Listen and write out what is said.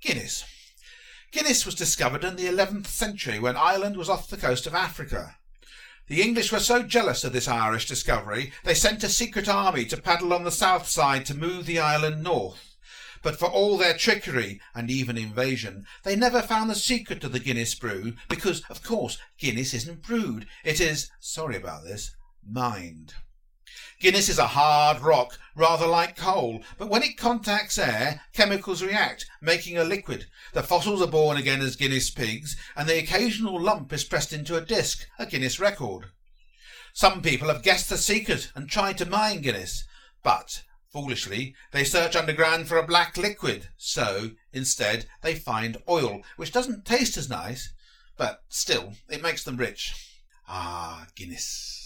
Guinness. Guinness was discovered in the 11th century when Ireland was off the coast of Africa. The English were so jealous of this Irish discovery they sent a secret army to paddle on the south side to move the island north. But for all their trickery and even invasion, they never found the secret of the Guinness brew because, of course, Guinness isn't brewed. It is, sorry about this, mined. Guinness is a hard rock, rather like coal, but when it contacts air, chemicals react, making a liquid. The fossils are born again as Guinness pigs, and the occasional lump is pressed into a disc, a Guinness record. Some people have guessed the secret and tried to mine Guinness, but, foolishly, they search underground for a black liquid, so, instead, they find oil, which doesn't taste as nice, but still, it makes them rich. Ah, Guinness.